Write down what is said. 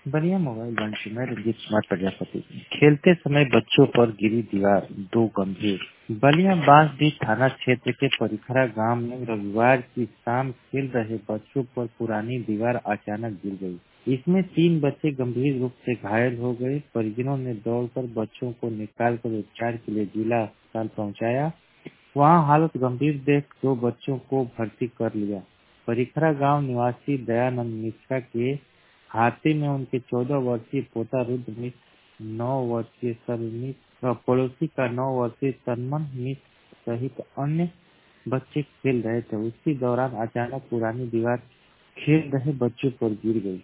बढ़िया mobile bunch में रंजीत कुमार प्रजापति। खेलते समय बच्चों पर गिरी दीवार, दो गंभीर। बलिया बांसडीह थाना क्षेत्र के परिखरा गांव में रविवार की शाम खेल रहे बच्चों पर पुरानी दीवार अचानक गिर गई। इसमें 3 बच्चे गंभीर रूप से घायल हो गए। परिजनों ने दौड़कर बच्चों को निकालकर उपचार के लिए जिला अस्पताल पहुंचाया। वहां हालत गंभीर देख 2 बच्चों को भर्ती कर लिया। परिखरा गांव निवासी दयानंद मिश्रा के हाथे में उनके 14 वर्षीय पोता रुद्र मिश्र, 9 वर्षीय सलमित और पड़ोसी का 9 वर्षीय तन्मन मिश्र सहित अन्य बच्चे खेल रहे थे। उसी दौरान अचानक पुरानी दीवार खेल रहे बच्चों पर गिर गई।